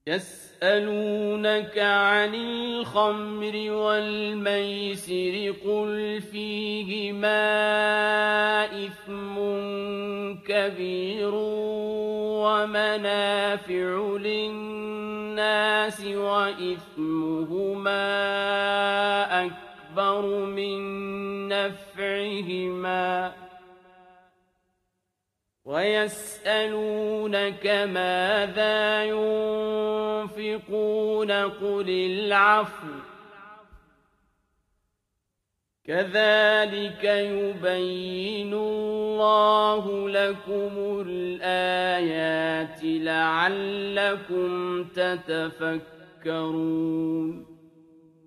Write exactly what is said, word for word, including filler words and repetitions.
يسألونك عن الخمر والميسر قل فيهما إثم كبير ومنافع للناس وإثمهما أكبر من نفعهما ويسألونك ماذا ينفقون قل العفو كذلك يبين الله لكم الآيات لعلكم تتفكرون